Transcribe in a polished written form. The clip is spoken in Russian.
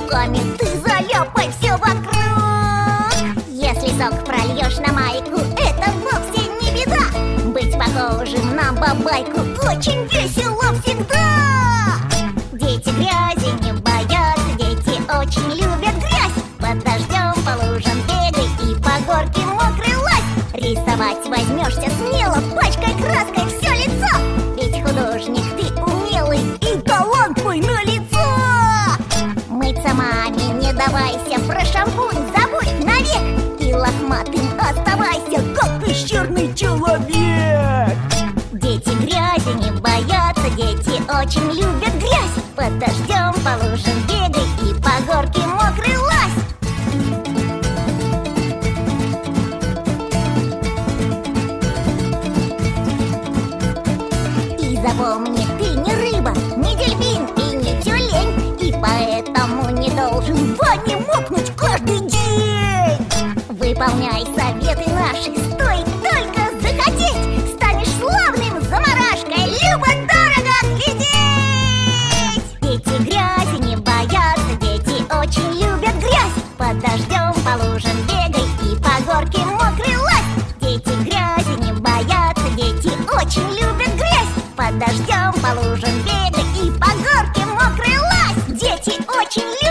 руками ты заляпай все вокруг. Если сок прольешь на майку, это вовсе не беда. Быть похожим на бабайку очень весело всегда. Дети грязи не боятся, дети очень любят грязь. Под дождем по лужам бегай и по горке мокрый лазь. Рисовать возьмешься смело, пачкай краской все лицо. Ведь художник ты умелый и талант твой налицо. Мыться маме не давайся, про шампунь забудь навек. И лохматым оставайся, как пещерный человек. Дети грязи не боятся, дети очень любят грязь. Под дождем по лужам бегай и по горке мокрый лазь. И запомни, ты не рыба, не дельфин и не тюлень, и поэтому не должен в ванне мокнуть каждый день. Выполняй советы наши, стоит только захотеть. Станешь славным заморашкой, любо-дорого глядеть. Дети грязи не боятся, дети очень любят грязь. Под дождем по лужам бегай и по горке мокрый лазь. Дети грязи не боятся, дети очень любят грязь. Под дождем по лужам бегай и по горке мокрый лазь. Дети очень любят